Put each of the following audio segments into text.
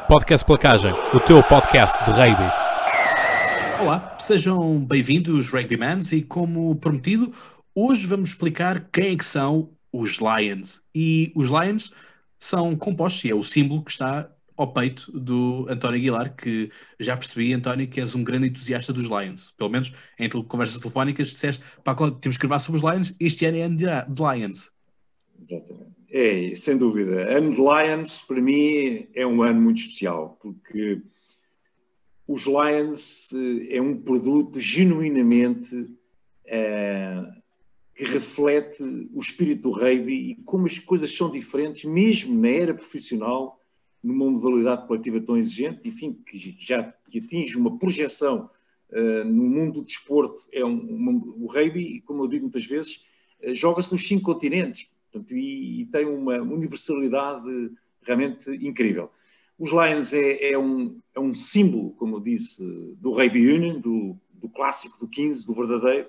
Podcast Placagem, o teu podcast de rugby. Olá, sejam bem-vindos, Rugbymans, e como prometido, hoje vamos explicar quem é que são os Lions. E os Lions são compostos, e é o símbolo que está ao peito do António Aguilar, que já percebi, António, que és um grande entusiasta dos Lions. Pelo menos em conversas telefónicas disseste, pá, Cláudio, temos que gravar sobre os Lions, este ano é ano de Lions. Exatamente. É, sem dúvida. Ano de Lions, para mim, é um ano muito especial, porque os Lions é um produto genuinamente que reflete o espírito do rugby e como as coisas são diferentes, mesmo na era profissional, numa modalidade coletiva tão exigente, enfim, que atinge uma projeção no mundo do desporto. O rugby, como eu digo muitas vezes, joga-se nos 5 continentes, portanto, e tem uma universalidade realmente incrível. Os Lions é um símbolo, como eu disse, do Rugby Union, do clássico, do 15, do verdadeiro,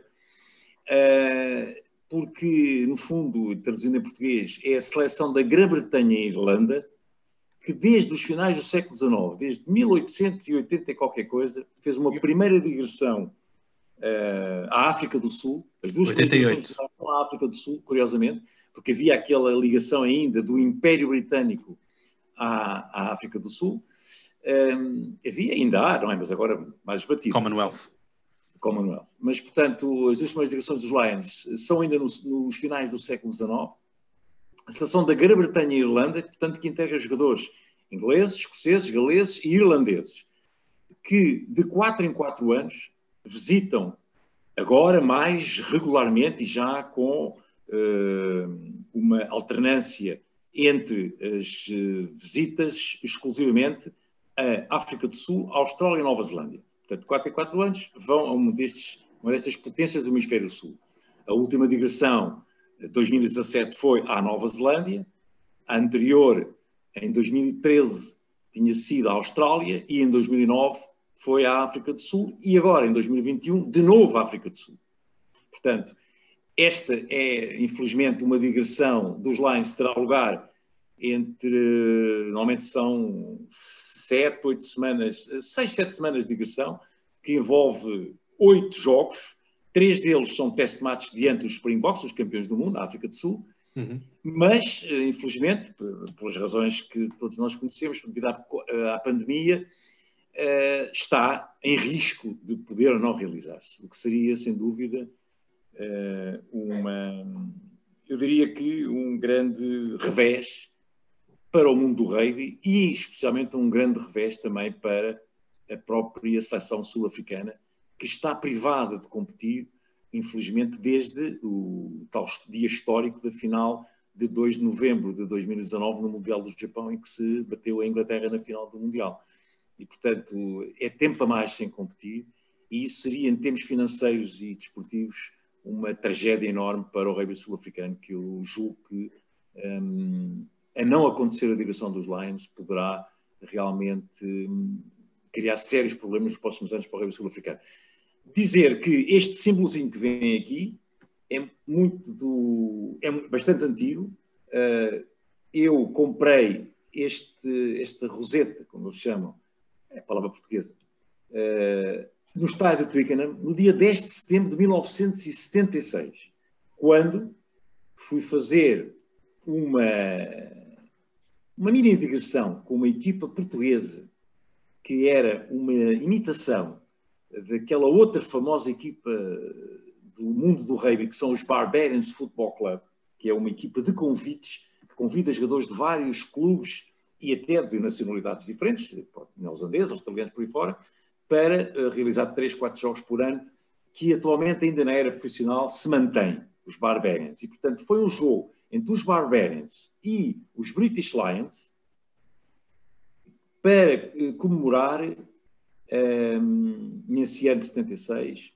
porque, no fundo, traduzindo em português, é a seleção da Grã-Bretanha e Irlanda, que desde os finais do século XIX, desde 1880 e qualquer coisa, fez uma primeira digressão à África do Sul. As duas 88. à África do Sul, curiosamente, porque havia aquela ligação ainda do Império Britânico à África do Sul. Havia, ainda há, não é? Mas agora mais esbatido. Commonwealth. Mas, portanto, as duas primeiras digressões dos Lions são ainda nos finais do século XIX. A seleção da Grã-Bretanha e Irlanda, portanto, que integra jogadores ingleses, escoceses, galeses e irlandeses, que de 4 em 4 anos visitam agora mais regularmente e já com uma alternância entre as visitas exclusivamente à África do Sul, Austrália e Nova Zelândia. Portanto, 4 em 4 anos vão a uma destas potências do Hemisfério Sul. A última digressão, 2017, foi à Nova Zelândia. A anterior, em 2013, tinha sido à Austrália e em 2009 foi à África do Sul e agora, em 2021, de novo à África do Sul. Portanto, esta é, infelizmente, uma digressão dos Lions que terá lugar normalmente são 6, 7 semanas de digressão, que envolve 8 jogos. 3 deles são test matches diante dos Springboks, os campeões do mundo, da África do Sul. Mas, infelizmente, pelas razões que todos nós conhecemos, devido à pandemia, está em risco de poder não realizar-se, o que seria, sem dúvida, eu diria que um grande revés para o mundo do rugby e especialmente um grande revés também para a própria seleção sul-africana, que está privada de competir, infelizmente, desde o tal dia histórico da final de 2 de novembro de 2019 no Mundial do Japão, em que se bateu a Inglaterra na final do Mundial. E, portanto, é tempo a mais sem competir, e isso seria, em termos financeiros e desportivos, uma tragédia enorme para o rugby sul-africano, que eu julgo que, a não acontecer a digressão dos Lions, poderá realmente criar sérios problemas nos próximos anos para o rugby sul-africano. Dizer que este símbolozinho que vem aqui é bastante antigo. Eu comprei esta roseta, como eles chamam, é a palavra portuguesa, no estádio de Twickenham, no dia 10 de setembro de 1976, quando fui fazer uma mini digressão com uma equipa portuguesa que era uma imitação daquela outra famosa equipa do mundo do rugby, que são os Barbarians Football Club, que é uma equipa de convites, que convida jogadores de vários clubes e até de nacionalidades diferentes, neozelandeses, australianos, por aí fora, para realizar 3, 4 jogos por ano, que atualmente ainda na era profissional se mantém, os Barbarians. E, portanto, foi um jogo entre os Barbarians e os British Lions para comemorar, nesse ano de 76,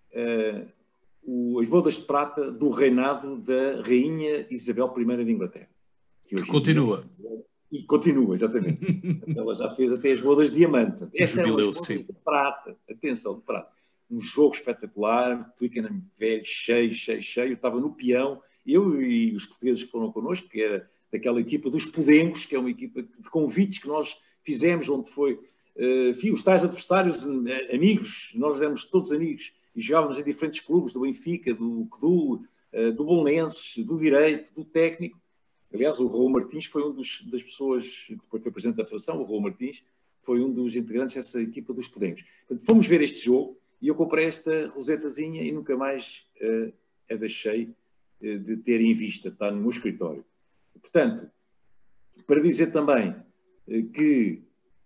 as bodas de prata do reinado da Rainha Isabel I de Inglaterra. Que continua. E continua, exatamente. Ela já fez até as bodas de diamante. Esta eram as bodas de prata. Atenção, de prata. Um jogo espetacular, Twickenham velho, cheio. Eu estava no peão, eu e os portugueses que foram connosco, que era daquela equipa dos Podengos, que é uma equipa de convites que nós fizemos, onde foi, enfim, os tais adversários, amigos, nós éramos todos amigos e jogávamos em diferentes clubes, do Benfica, do CDU, do Bolonenses, do Direito, do Técnico. Aliás, o Raul Martins foi das pessoas, depois foi presidente da Federação, o Raul Martins foi um dos integrantes dessa equipa dos Podemos. Portanto, fomos ver este jogo e eu comprei esta rosetazinha e nunca mais a deixei de ter em vista, está no meu escritório. Portanto, para dizer também que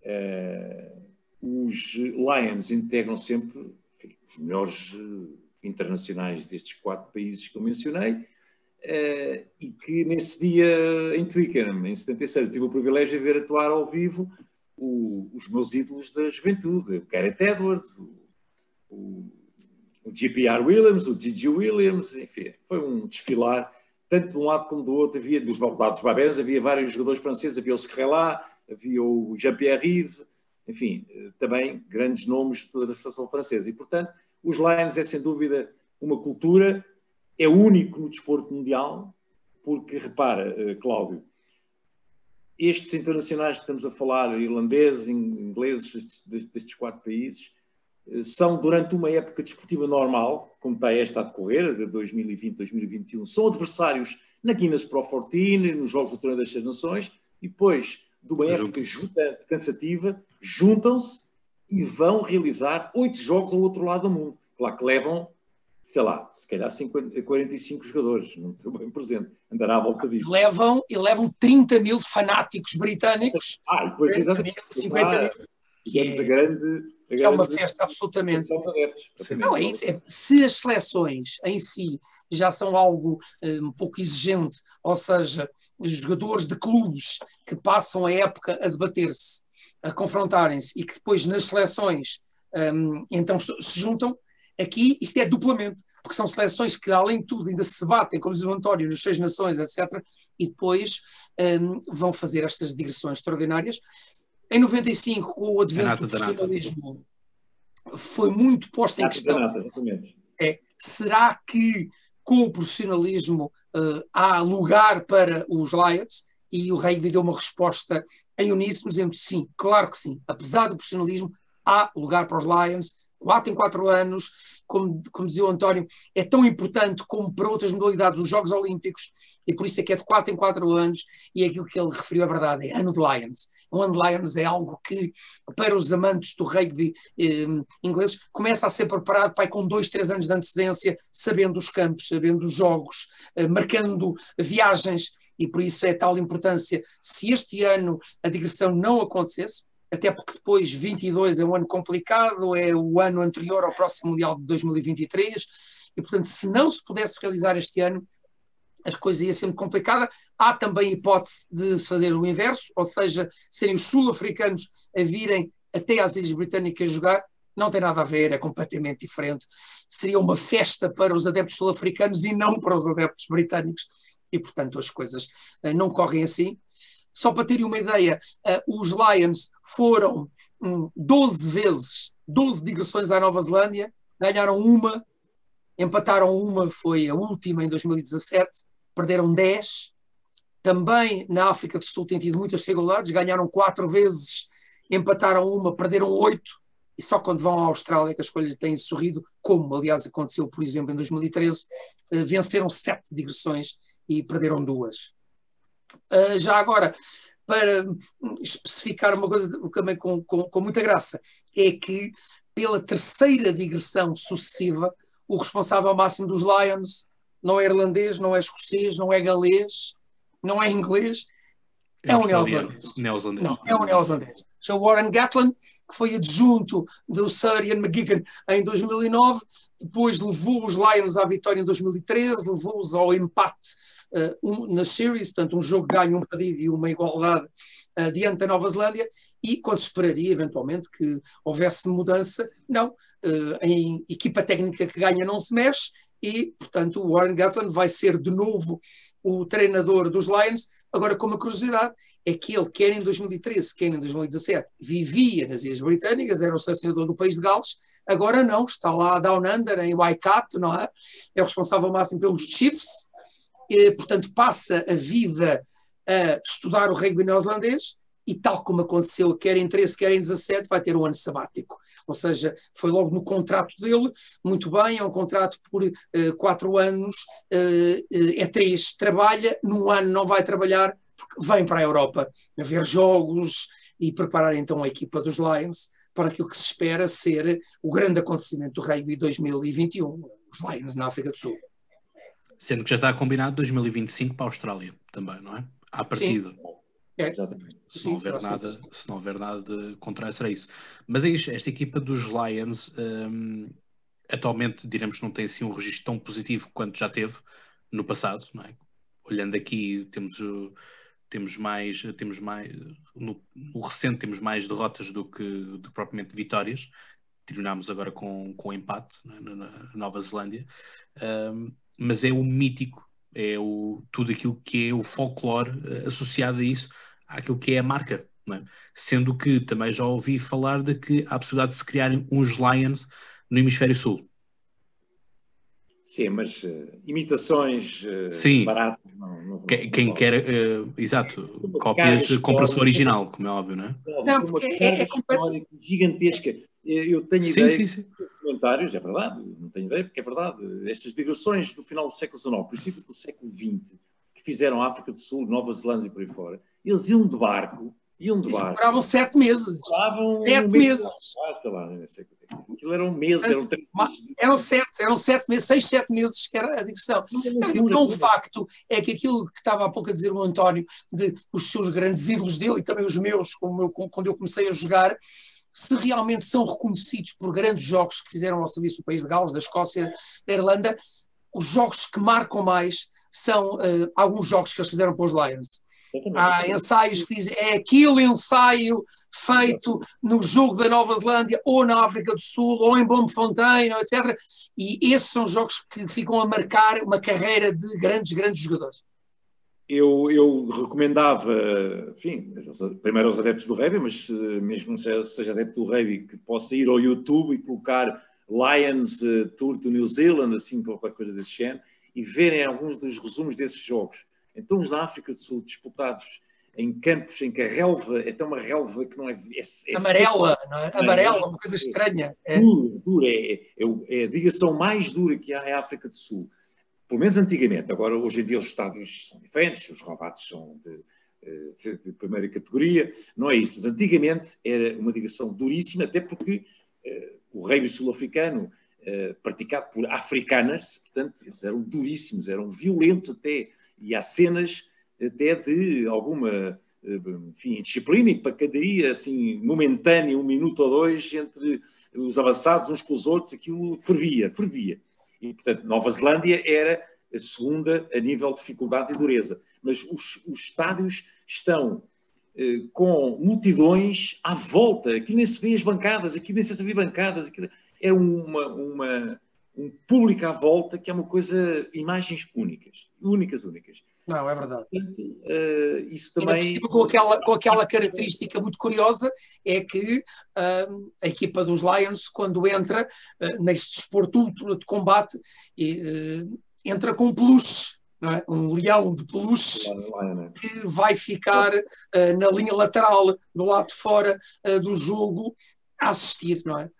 os Lions integram sempre os melhores internacionais destes 4 países que eu mencionei, e que nesse dia em Twickenham, em 76, eu tive o privilégio de ver atuar ao vivo os meus ídolos da juventude, o Gareth Edwards, o G.P.R. Williams, o Gigi Williams, enfim, foi um desfilar, tanto de um lado como do outro. Havia dos lados Babens, havia vários jogadores franceses, havia o Skrela, havia o Jean-Pierre Rive, enfim, também grandes nomes da seleção francesa. E, portanto, os Lions é sem dúvida uma cultura, é único no desporto mundial, porque, repara, Cláudio, estes internacionais que estamos a falar, irlandeses, ingleses, destes 4 países, são, durante uma época desportiva normal, como está esta a decorrer, de 2020, 2021, são adversários na Guinness Pro 14, nos Jogos do Torneio das Seis Nações, e depois de uma época cansativa, juntam-se e vão realizar 8 jogos ao outro lado do mundo. Claro que levam, sei lá, se calhar 45 jogadores, não estou bem presente, andará à volta disso. Levam 30 mil fanáticos britânicos. E depois, exatamente, 50 mil. É uma festa, absolutamente. Não, se as seleções em si já são algo um pouco exigente, ou seja, os jogadores de clubes que passam a época a debater-se, a confrontarem-se e que depois nas seleções então se juntam, aqui isto é duplamente, porque são seleções que além de tudo ainda se batem, como diz o António, nas Seis Nações, etc. E depois vão fazer estas digressões extraordinárias. Em 95, com o advento do profissionalismo, foi muito posto em questão. Será que com o profissionalismo há lugar para os Lions? E o rugby deu uma resposta em uníssono, dizendo sim, claro que sim. Apesar do profissionalismo, há lugar para os Lions. 4 em 4 anos, como dizia o António, é tão importante como para outras modalidades, os Jogos Olímpicos, e por isso é que é de 4 em 4 anos, e é aquilo que ele referiu a verdade, é ano de Lions. O ano de Lions é algo que, para os amantes do rugby ingleses, começa a ser preparado com 2, 3 anos de antecedência, sabendo os campos, sabendo os jogos, marcando viagens, e por isso é tal importância. Se este ano a digressão não acontecesse, até porque depois 22 é um ano complicado, é o ano anterior ao próximo Mundial de 2023, e portanto se não se pudesse realizar este ano, a coisa ia ser muito complicada. Há também a hipótese de se fazer o inverso, ou seja, serem os sul-africanos a virem até às Ilhas Britânicas jogar. Não tem nada a ver, é completamente diferente. Seria uma festa para os adeptos sul-africanos e não para os adeptos britânicos, e portanto as coisas não correm assim. Só para terem uma ideia, os Lions foram 12 vezes, 12 digressões à Nova Zelândia, ganharam uma, empataram uma, foi a última em 2017, perderam 10. Também na África do Sul têm tido muitas dificuldades, ganharam 4 vezes, empataram uma, perderam 8, e só quando vão à Austrália que as coisas têm sorrido, como aliás aconteceu, por exemplo, em 2013, venceram 7 digressões e perderam 2. Já agora, para especificar uma coisa também com muita graça, é que pela 3ª digressão sucessiva, o responsável máximo dos Lions não é irlandês, não é escocês, não é galês, não é inglês, é um neozelandês. Não, é um neozelandês. É o Warren Gatland, que foi adjunto do Sir Ian McGuigan em 2009, depois levou os Lions à vitória em 2013, levou-os ao empate na series, portanto um jogo ganho, um perdido e uma igualdade diante da Nova Zelândia, e quando se esperaria eventualmente que houvesse mudança, não, em equipa técnica que ganha não se mexe, e portanto o Warren Gatland vai ser de novo o treinador dos Lions. Agora, com uma curiosidade, é que ele, quer em 2013, quer em 2017, vivia nas Ilhas Britânicas, era o selecionador do país de Gales, agora não, está lá Down Under, em Waikato, não é? É o responsável máximo pelos Chiefs, e, portanto passa a vida a estudar o rugby neozelandês, e tal como aconteceu quer em 13, quer em 17, vai ter um ano sabático. Ou seja, foi logo no contrato dele, muito bem, é um contrato por 4 anos, é 3, trabalha, num ano não vai trabalhar, porque vem para a Europa a ver jogos e preparar então a equipa dos Lions para aquilo que se espera ser o grande acontecimento do rugby 2021, os Lions na África do Sul. Sendo que já está combinado 2025 para a Austrália também, não é? À partida. Sim. Exatamente. Se não houver nada de contrário, será isso. Mas é isto, esta equipa dos Lions atualmente, diremos que não tem assim um registro tão positivo quanto já teve no passado, não é? Olhando aqui, temos mais no recente temos mais derrotas do que propriamente vitórias. Terminámos agora com empate, né, na Nova Zelândia, mas é o mítico, tudo aquilo que é o folclore associado a isso, àquilo que é a marca, não é? Sendo que também já ouvi falar de que há a possibilidade de se criarem uns Lions no Hemisfério Sul. Sim, mas imitações baratas quem quer, exato, cópias, compra-se o original, como é óbvio, não é? Não, porque é gigantesca. Eu tenho ideia de comentários, é verdade, não tenho ideia, porque é verdade. Estas digressões do final do século XIX, princípio do século XX, que fizeram a África do Sul, Nova Zelândia e por aí fora, eles iam de barco. Demoravam 7 meses. 7 meses. Aquilo eram meses, eram 3 meses. Eram 7 meses, 6, 7 meses que era a digressão. Então, o facto é que aquilo que estava há pouco a dizer o António, de os seus grandes ídolos dele e também os meus, quando eu comecei a jogar, se realmente são reconhecidos por grandes jogos que fizeram ao serviço do país de Gales, da Escócia, da Irlanda, os jogos que marcam mais são alguns jogos que eles fizeram para os Lions. Há ensaios que dizem é aquele ensaio feito no jogo da Nova Zelândia ou na África do Sul ou em Bloemfontein, etc. E esses são jogos que ficam a marcar uma carreira de grandes jogadores. Eu recomendava, enfim, primeiro aos adeptos do rugby, mas mesmo seja adepto do rugby, que possa ir ao YouTube e colocar Lions Tour to New Zealand, assim, qualquer coisa desse género, e verem alguns dos resumos desses jogos. Então, os da África do Sul, disputados em campos em que a relva é até uma relva que não é amarela, não é? Amarela, uma coisa estranha. Dura, é a digressão mais dura que há em África do Sul. Pelo menos antigamente. Agora, hoje em dia, os estádios são diferentes, os ravates são de primeira categoria. Não é isso. Mas antigamente era uma digressão duríssima, até porque o rugby sul-africano, praticado por afrikaners, portanto, eles eram duríssimos, eram violentos até. E há cenas até de alguma, enfim, disciplina e pancadaria, assim, momentânea, 1 minuto ou 2, entre os avançados uns com os outros, aquilo fervia. E, portanto, Nova Zelândia era a segunda a nível de dificuldade e dureza. Mas os estádios estão com multidões à volta. Aqui nem se vê as bancadas, aqui nem se vê bancadas. Aqui é um público à volta que é uma coisa, imagens únicas. Não, é verdade. Portanto, isso também... com aquela característica muito curiosa, é que a equipa dos Lions, quando entra neste desporto de combate, entra com peluche, não é? Um leão de peluche que vai ficar na linha lateral, do lado de fora do jogo, a assistir, não é?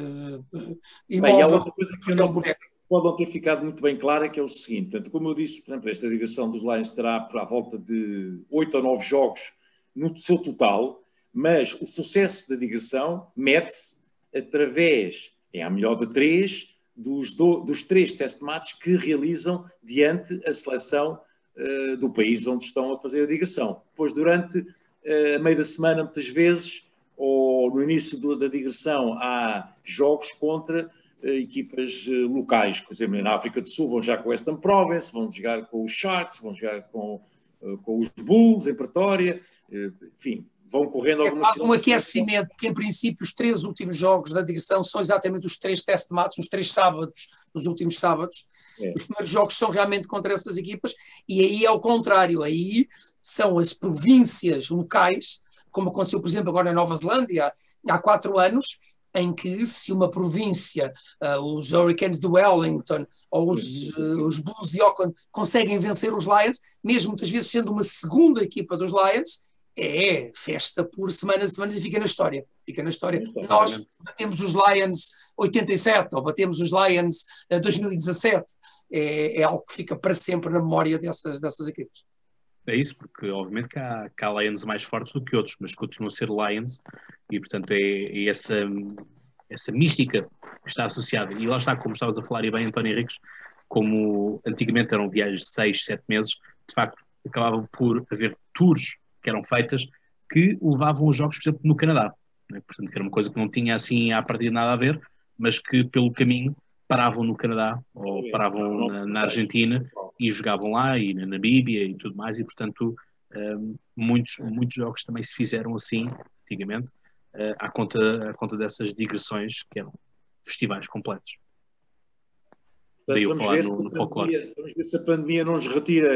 E há outra coisa que pode não ter ficado muito bem clara, que é o seguinte: portanto, como eu disse, por exemplo, esta digressão dos Lions terá à volta de 8 ou 9 jogos no seu total, mas o sucesso da digressão mede-se através, a melhor de 3, dos 3 test matches que realizam diante a seleção do país onde estão a fazer a digressão. Depois, durante a meio da semana, muitas vezes, ou no início da digressão, há jogos contra equipas locais. Por exemplo, na África do Sul vão jogar com o Western Province, vão jogar com os Sharks, vão jogar com os Bulls em Pretória, enfim, vão correndo algumas... É quase um aquecimento, que em princípio os 3 últimos jogos da digressão são exatamente os 3 test matches, os 3 sábados, os últimos sábados. Os primeiros jogos são realmente contra essas equipas, e aí é o contrário, aí são as províncias locais, como aconteceu, por exemplo, agora na Nova Zelândia, há 4 anos, em que se uma província, os Hurricanes de Wellington ou os Blues de Auckland conseguem vencer os Lions, mesmo muitas vezes sendo uma segunda equipa dos Lions, é festa por semanas e fica na história. Nós batemos os Lions 87 ou batemos os Lions 2017. É algo que fica para sempre na memória dessas equipes. É isso, porque obviamente que há Lions mais fortes do que outros, mas continuam a ser Lions e portanto é essa mística que está associada. E lá está, como estavas a falar e bem, António Henriques, como antigamente eram viagens de 6, 7 meses, de facto acabava por haver tours que eram feitas que levavam os jogos, por exemplo, no Canadá. Né? Portanto, que era uma coisa que não tinha assim à partida nada a ver, mas que pelo caminho paravam no Canadá ou paravam na Argentina e jogavam lá e na Namíbia e tudo mais, e portanto muitos jogos também se fizeram assim antigamente à conta dessas digressões que eram festivais completos. Daí eu falar no folclore. Vamos ver se a pandemia não nos retira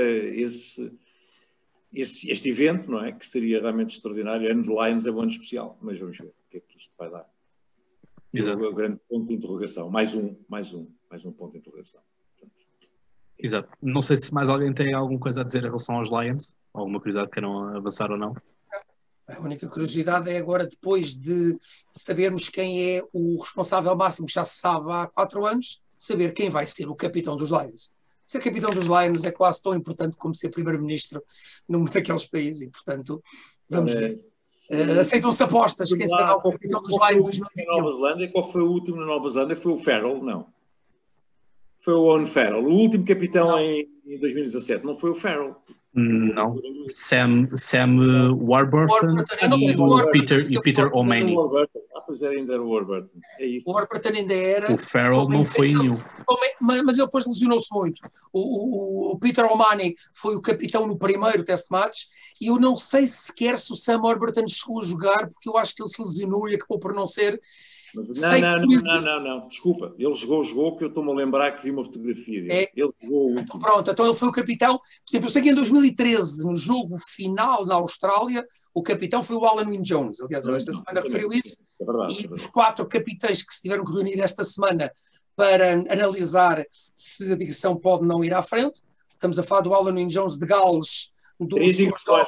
este evento, não é? Que seria realmente extraordinário. Ano de Lions é um ano especial, mas vamos ver o que é que isto vai dar. Exato. O grande ponto de interrogação. Mais um ponto de interrogação. Portanto, exato. Não sei se mais alguém tem alguma coisa a dizer em relação aos Lions, alguma curiosidade que queiram avançar ou não. A única curiosidade é agora, depois de sabermos quem é o responsável máximo, que já se sabe há 4 anos, saber quem vai ser o capitão dos Lions. Ser capitão dos Lions é quase tão importante como ser primeiro-ministro num daqueles países e, portanto, vamos ver. Aceitam-se apostas, quem será o capitão dos Lions em 2021. Nova Zelândia, qual foi o último na Nova Zelândia? Foi o Farrell? Não. Foi o Owen Farrell. O último capitão em 2017. Não foi o Farrell. Não. Sam Warburton e o Peter O'Mahony. Pois ainda era o Warburton. É isso. O Warburton ainda era. O Farrell não foi nenhum. Mas ele depois lesionou-se muito. O Peter O'Mahony foi o capitão no primeiro test match e eu não sei sequer se o Sam Warburton chegou a jogar, porque eu acho que ele se lesionou e acabou por não ser. Não, desculpa, ele jogou, que eu estou-me a lembrar que vi uma fotografia dele. Ele jogou. Então pronto, então ele foi o capitão. Por exemplo, eu sei que em 2013, no jogo final na Austrália, o capitão foi o Alan Wynne-Jones. Aliás, esta semana referiu isso. É verdade, e os 4 capitães que se tiveram que reunir esta semana para analisar se a digressão pode não ir à frente. Estamos a falar do Alan Wynne-Jones de Gales, do 3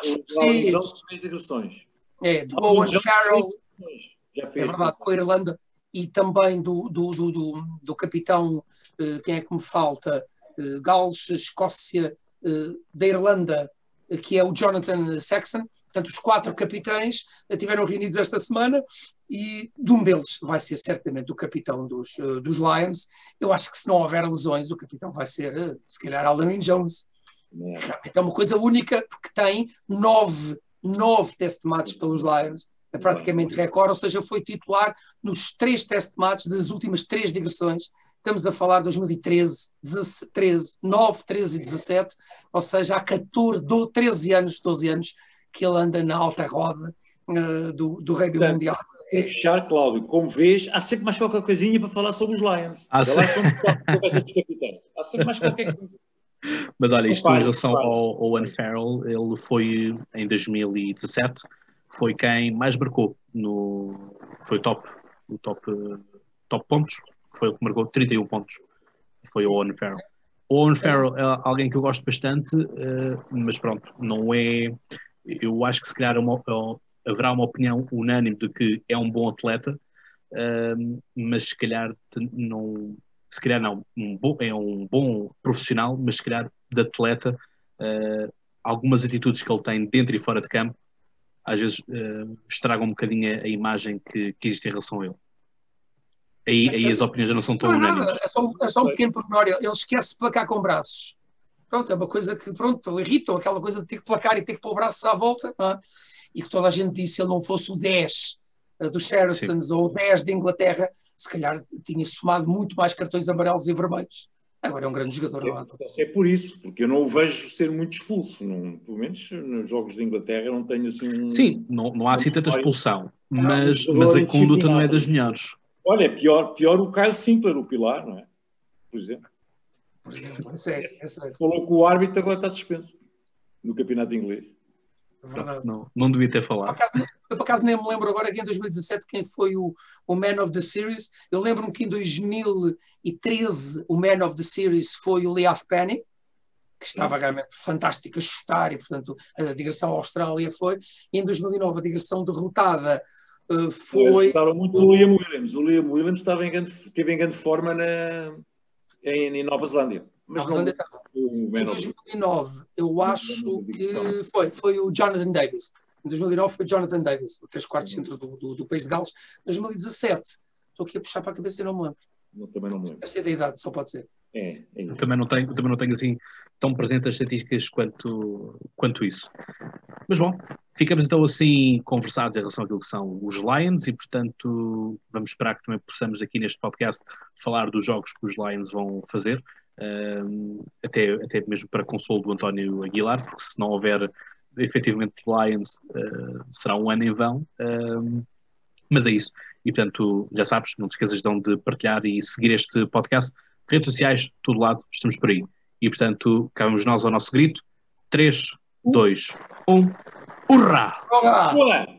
digressões. Do Owen Farrell. É verdade, com a Irlanda, e também do capitão, quem é que me falta? Gales, Escócia, da Irlanda, que é o Jonathan Sexton. Portanto, os 4 capitães estiveram reunidos esta semana e de um deles vai ser certamente o capitão dos Lions. Eu acho que se não houver lesões, o capitão vai ser, se calhar, Alan Wynne-Jones. É uma coisa única, porque tem 9 test matches pelos Lions. É praticamente recorde, ou seja, foi titular nos 3 test matches das últimas 3 digressões. Estamos a falar de 2013, 9, 13 e 17, ou seja, há 12 anos que ele anda na alta roda do rugby mundial. Para fechar, Cláudio, como vês, há sempre mais qualquer coisinha para falar sobre os Lions. Há sempre mais qualquer coisa. Mas olha, isto em relação ao Owen Farrell, ele foi em 2017, foi quem mais marcou, foi o top pontos, foi o que marcou 31 pontos, foi o Owen Farrell. O Owen Farrell é alguém que eu gosto bastante, mas pronto, não é, eu acho que se calhar haverá uma opinião unânime de que é um bom atleta, mas se calhar não, é um bom profissional, mas se calhar de atleta, algumas atitudes que ele tem dentro e fora de campo, às vezes estragam um bocadinho a imagem que existe em relação a ele. Aí as opiniões já não são tão unânimes. É só um pequeno pormenor. Ele esquece de placar com braços. Pronto, é uma coisa que, irritam, aquela coisa de ter que placar e ter que pôr braços à volta, não é? E que toda a gente disse, se ele não fosse o 10 dos Saracens ou o 10 de Inglaterra, se calhar tinha somado muito mais cartões amarelos e vermelhos. Agora é um grande jogador. É por isso, porque eu não o vejo ser muito expulso. Pelo menos nos jogos de Inglaterra eu não tenho assim... Sim, não há assim tanta expulsão, mas a conduta não é das melhores. Olha, é pior o Kyle Simpler, o pilar, não é? Por exemplo. É sério. Falou que o árbitro agora está suspenso no campeonato inglês. Não devia ter falado. Por acaso nem me lembro agora que em 2017 quem foi o Man of the Series. Eu lembro-me que em 2013 o Man of the Series foi o Leaf Penny. que estava realmente fantástica a chutar, e portanto a digressão à Austrália foi. E em 2009 a digressão derrotada foi... Estava muito o Liam Williams. O Liam Williams teve em grande forma em Nova Zelândia. Mas Nova Zelândia estava. Em 2009 eu acho que foi o Jonathan Davis. Em 2009 foi o Jonathan Davis, o 3/4 centro do país de Gales. Em 2017, estou aqui a puxar para a cabeça e não me lembro. Também não me lembro. Deve ser da idade, só pode ser. Eu também não tenho assim tão presente as estatísticas quanto isso. Mas bom, ficamos então assim conversados em relação àquilo que são os Lions e, portanto, vamos esperar que também possamos aqui neste podcast falar dos jogos que os Lions vão fazer, até mesmo para consolo do António Aguilar, porque se não houver efetivamente Lions, será um ano em vão. Mas é isso. E, portanto, já sabes, não te esqueças então de partilhar e seguir este podcast. Redes sociais, todo lado, estamos por aí. E, portanto, cá vamos nós ao nosso grito. 3, 2, 1. Hurrá! Olá!